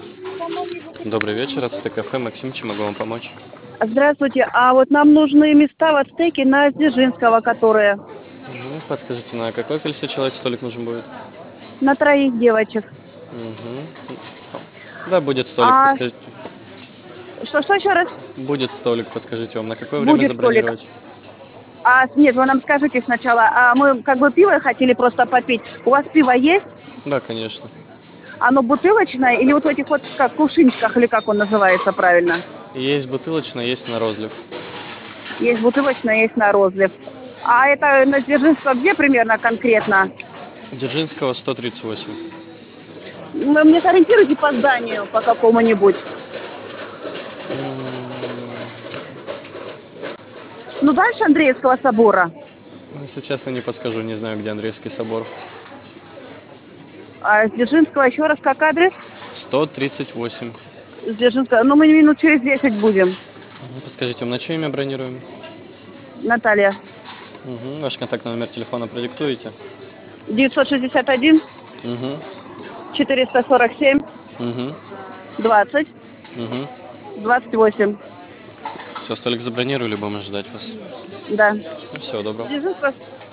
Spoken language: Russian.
Добрый вечер, это кафе Максим, чем могу вам помочь? Здравствуйте. А вот нам нужны места в Ацтеке на Дзержинского, которые Подскажите, на какое количество человек столик нужен будет? на троих девочек. Мгм. Да, будет столик, А подскажите. что еще раз? Будет столик, подскажите вам, на какое время Будет столик. забронировать? Нет, вы нам скажите сначала. Мы как бы пиво хотели просто попить. У вас пиво есть? Да, конечно. Оно бутылочное или вот в этих вот как кувшинчиках, или как он называется правильно? Есть бутылочное, есть на розлив. Есть бутылочное, есть на розлив. А это на Дзержинского где примерно конкретно? Дзержинского 138. Вы мне сориентируйте по зданию, по какому-нибудь. Ну, дальше Андреевского собора. Если честно, не подскажу, не знаю, где Андреевский собор. А с Дзержинского еще раз как адрес? 138. С Дзержинского. Ну, мы минут через 10 будем. Подскажите, вам на чье имя бронируем? Наталья. Ваш контактный номер телефона продиктуете? 961 Угу. 447 Угу. 20 Угу. 28. Все, столик забронировали, будем ожидать вас. Да. Всего доброго. Дзержинского